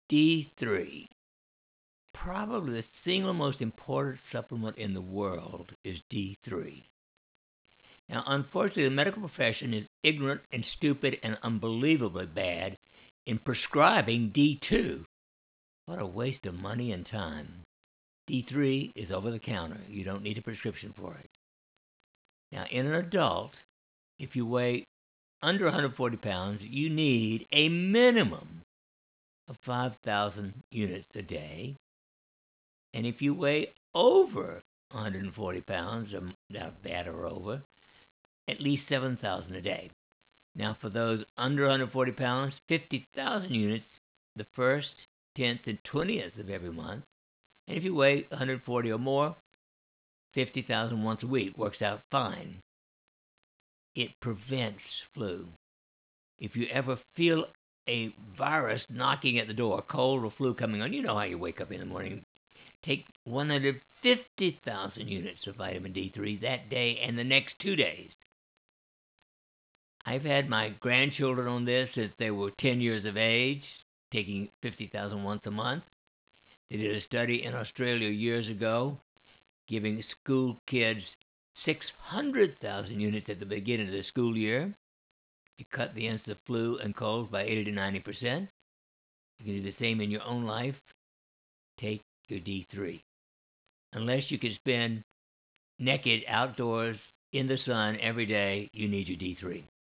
D3, probably the single most important supplement in the world, is D3. Now, unfortunately, the medical profession is ignorant and stupid and unbelievably bad in prescribing D2. What a waste of money and time. D3 is over the counter. You don't need a prescription for it. Now, in an adult, if you weigh under 140 pounds, you need a minimum of 5,000 units a day. And if you weigh over 140 pounds, that or over, at least 7,000 a day. Now, for those under 140 pounds, 50,000 units the 1st, 10th, and 20th of every month. And if you weigh 140 or more, 50,000 once a week works out fine. It prevents flu. If you ever feel a virus knocking at the door, cold or flu coming on, you know how you wake up in the morning. Take 150,000 units of vitamin D3 that day and the next 2 days. I've had my grandchildren on this since they were 10 years of age, taking 50,000 once a month. They did a study in Australia years ago, giving school kids 600,000 units at the beginning of the school year. You cut the incidence of flu and colds by 80 to 90%. You can do the same in your own life. Take your D3. Unless you can spend naked outdoors in the sun every day, you need your D3.